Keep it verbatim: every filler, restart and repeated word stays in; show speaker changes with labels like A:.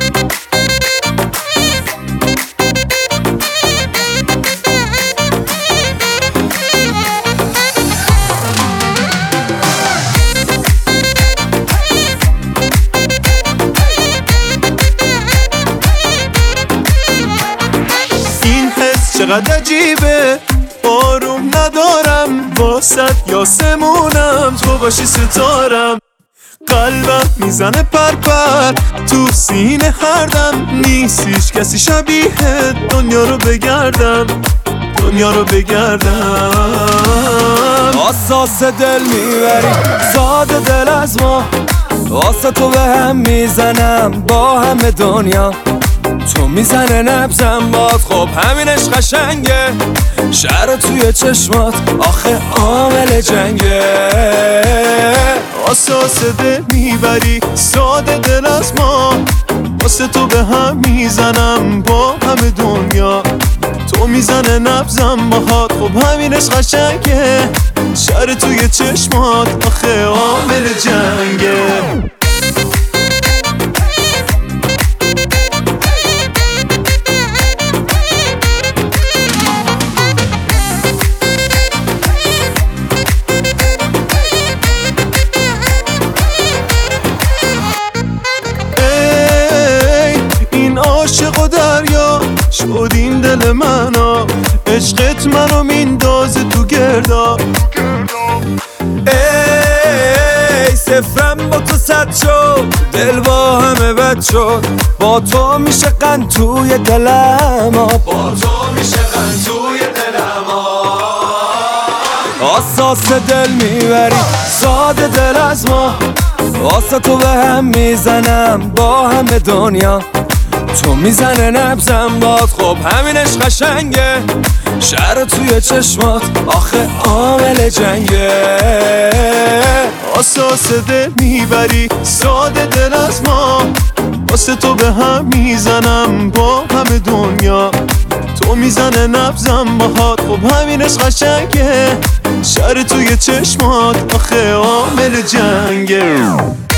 A: چقدر عجیبه آروم ندارم واسد یاسمونم تو باشی ستارم قلبم میزنه پرپر تو سینه هر دم نیست هیچ کسی شبیه دنیا رو بگردم دنیا رو بگردم
B: اساس دل میبری زاد دل از ما واسه تو به هم میزنم با همه دنیا تو میزنه نبزم باد خب همینش قشنگه شهر توی چشمات آخه عامل جنگه
A: اساس دل میبری ساده دل از ما واسه تو به هم میزنم با همه دنیا تو میزنه نبزم باهات خب همینش قشنگه شهر توی چشمات آخه عامل جنگه عاشق و دریا شد این دل منو عشقت منو میندازه تو گردا
B: ای صفرم با تو صد شد دل با همه بد شد با تو میشه قند توی دلم با
A: تو میشه قند توی دلم
B: اساس دل میبری ساده دل از ما واسه تو به هم میزنم با همه دنیا تو میزنه نبزم باد خب همینش قشنگه شهر توی چشمات آخه عامل جنگه
A: اساس دل میبری ساده دل از ما واسه تو به هم میزنم با همه دنیا تو میزنه نبزم باهات خب همینش قشنگه شهر توی چشمات آخه عامل جنگه